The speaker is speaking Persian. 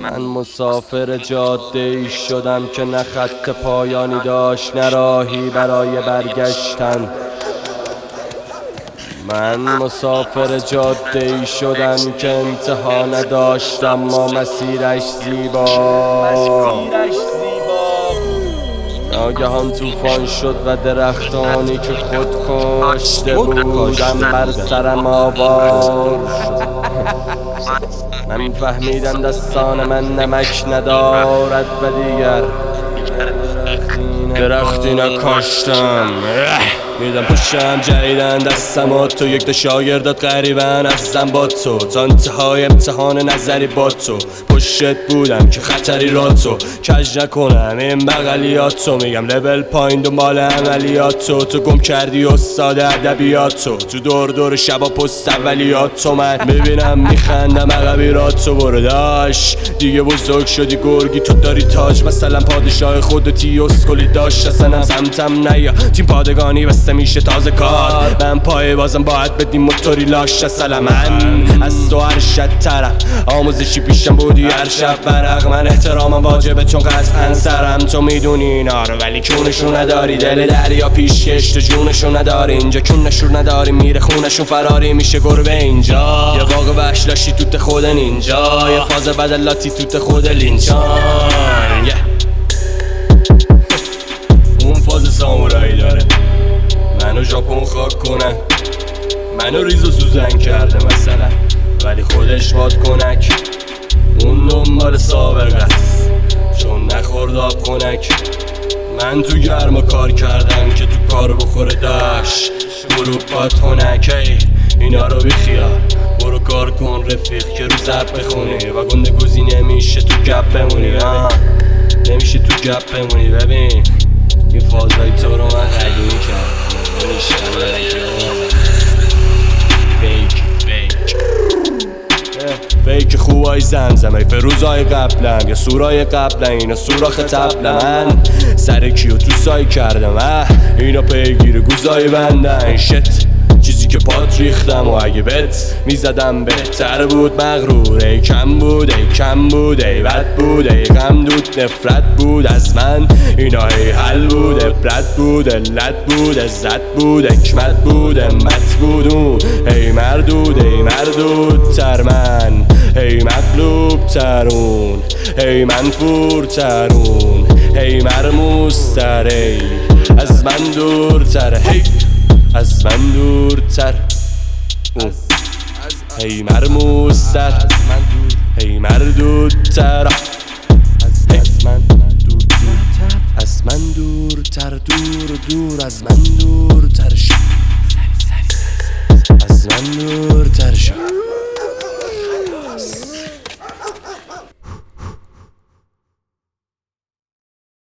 من مسافر جاده ای شدم که نه خط پایانی داشت نه راهی برای برگشتن. من مسافر جاده ای شدم که انتها نداشت اما مسیرش زیبا. ناگهان طوفان شد و درختانی که خود کاشته بودم بر سرم آوار شد. من فهمیدم دستان من نمک ندارد و دیگر درختی نکاشتم. میدم پشتم جدیدن دستم و تو یک تا شاگردات غریبن ازم با تو تا انتهای امتحان نظری با تو پشت بودم که خطری را تو کج نکنم این بغلیاتو. میگم لول پایین دنبال عملیاتو. تو گم کردی استاد ادبیاتو تو دور شبا پست اولیاتو. من میبینم میخندم عقبیراتو برو داش دیگه بزرگ شدی گرگی تو داری تاج مثلا پادشاه خودتی اسکلی داشت اصلا سمتم نیا تیم پادگانی بسته میشه تازه کار. من پای بازم باید بدیم موتوری لاش اصلا من از تو ارشد ترم آموزشی پیشم بودی هر شب برق. من احترامم واجبه چون قطعا سرم تو میدونی اینا رو ولی کونشون نداری دل دریا پیشکش تو جونشون نداری اینجا کونشون نداری میره خونشون فراری میشه گربه اینجا. یه باغ وحش لاشی توت خود نینجا یه فاز بدلاتی توت خود لینچان. اون فاز سامورایی داره منو ژاپن خاک کنه منو ریز و سوزن کرده مثلا ولی خودش باد کنک. اون دنبال سابقه است چون نخورد آب خنک. من تو گرما کار کردم که تو کار بخوره داش گروپات خنک. اینا رو بیخیال برو کار کن رفیق که رو زب بخونی و گنده گوزی نمیشه تو گپ بمونی. نمیشه تو گپ بمونی. ببین این فازهای تو رو من قدیمی کردم فیک خوبای زمزمه فروزای قبلم یا سورای قبلم اینا سوراخ تبلم. من سر کیو تو سای کردم اینا پیگیر گوزای بندن شت چیزی که پات ریختم و اگه بت میزدم بهتر بود مغرور. ای کم بود ای کم بود ای بد بود ای غم دود نفرت بود از من اینا ای حل بود عبرت بود علت بود عزت بود حکمت بود امت بود اون ای مردود ای مردود تر من ای مغلوب ترون ای منفور ترون ای مرموز تر ای از من دورتر هی از من دورتر هی مرموزتر هی مردودتر از من دورتر از من دورتر دور از من دورتر شو از من دورتر شو.